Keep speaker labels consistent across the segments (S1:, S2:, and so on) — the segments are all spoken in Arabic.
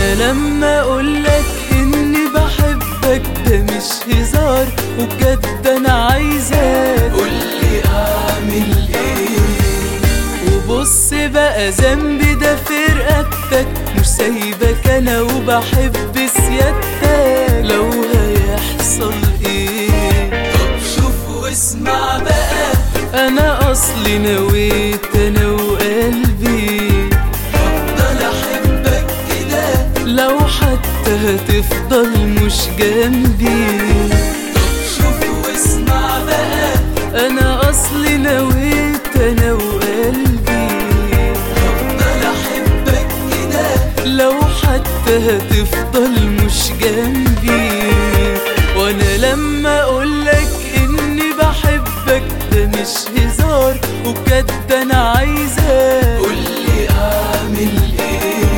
S1: وانا لما اقولك اني بحبك ده مش هزار، وبجد انا عايزاك قولي اعمل ايه. وبص بقى ذنبي ده في رقبتك، مش سايبك انا وبحب سيادتك، لو هيحصل ايه طب شوف واسمع بقى. انا اصلي نويت انا وقلبي هفضل احبك كده، لو حتى هتفضل مش جنبي. طب شوف واسمع بقى. انا اصلي نويت انا وقلبي هفضل احبك كده، لو حتى هتفضل مش جنبي. وانا لما اقولك اني بحبك ده مش هزار، وبجد انا عايزاك قولي اعمل ايه.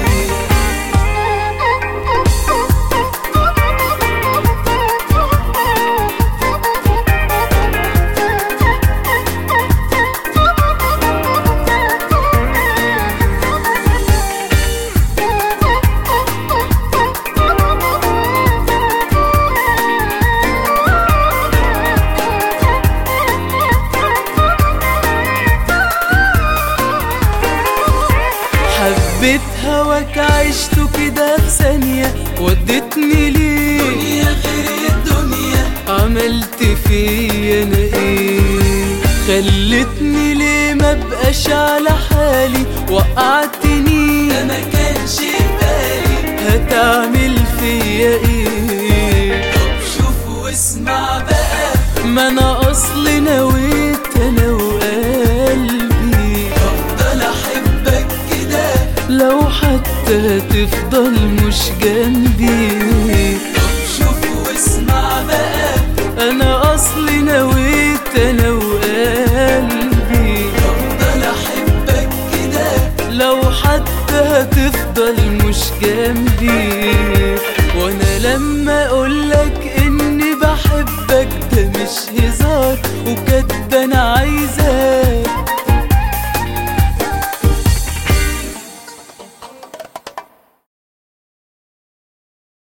S1: حبيت هواك عشته كده في ثانية، ودتني ليه دنيا غير الدنيا. عملت فيا انا ايه؟ خلتني ليه مبقاش على حالي، وقعتني ده ما كانش بالي. هتعمل فيا ايه طب شوف واسمع بقى. ما انا اصلي نويت انا وقلبي هفضل احبك كده، لو حتى هتفضل مش جنبي. طب شوف واسمع بقى. انا اصلي نويت انا وقلبي هفضل احبك كده، لو حتى هتفضل مش جنبي. وانا لما اقولك اني بحبك ده مش هزار، وبجد انا عايزاك